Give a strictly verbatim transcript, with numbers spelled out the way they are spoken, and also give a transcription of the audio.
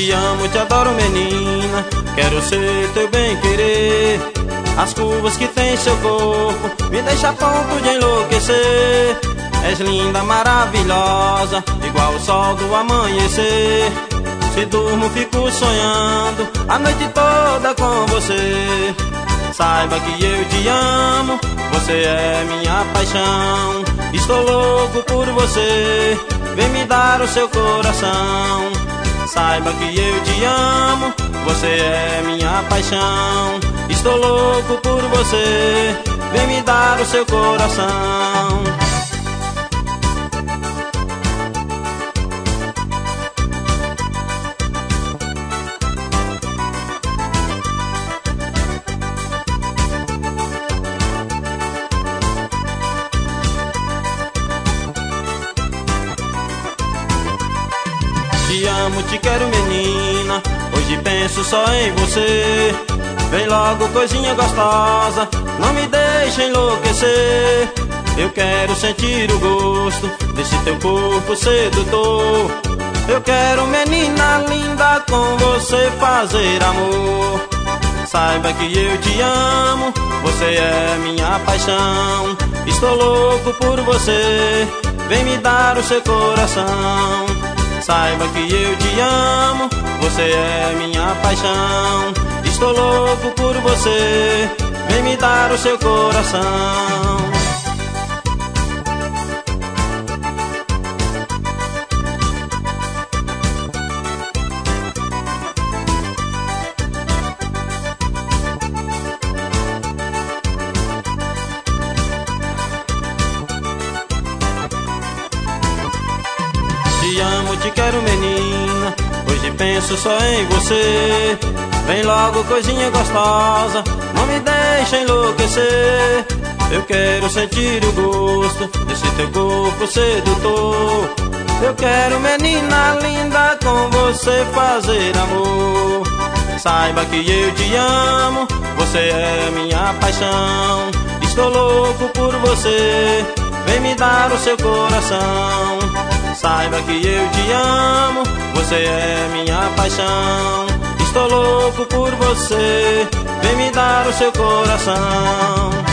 Te amo, te adoro, menina, quero ser teu bem-querer. As curvas que tem seu corpo me deixa a ponto de enlouquecer. És linda, maravilhosa, igual o sol do amanhecer. Se durmo, fico sonhando a noite toda com você. Saiba que eu te amo, você é minha paixão. Estou louco por você, vem me dar o seu coração. Saiba que eu te amo, você é minha paixão. Estou louco por você, vem me dar o seu coração. Te amo, te quero, menina, hoje penso só em você. Vem logo, coisinha gostosa, não me deixe enlouquecer. Eu quero sentir o gosto desse teu corpo sedutor. Eu quero, menina linda, com você fazer amor. Saiba que eu te amo, você é minha paixão. Estou louco por você, vem me dar o seu coração. Saiba que eu te amo, você é minha paixão. Estou louco por você, vem me dar o seu coração. Te amo, te quero, menina, hoje penso só em você. Vem logo, coisinha gostosa, não me deixa enlouquecer. Eu quero sentir o gosto desse teu corpo sedutor. Eu quero, menina linda, com você fazer amor. Saiba que eu te amo, você é minha paixão. Estou louco por você, vem me dar o seu coração. Saiba que eu te amo, você é minha paixão. Estou louco por você, vem me dar o seu coração.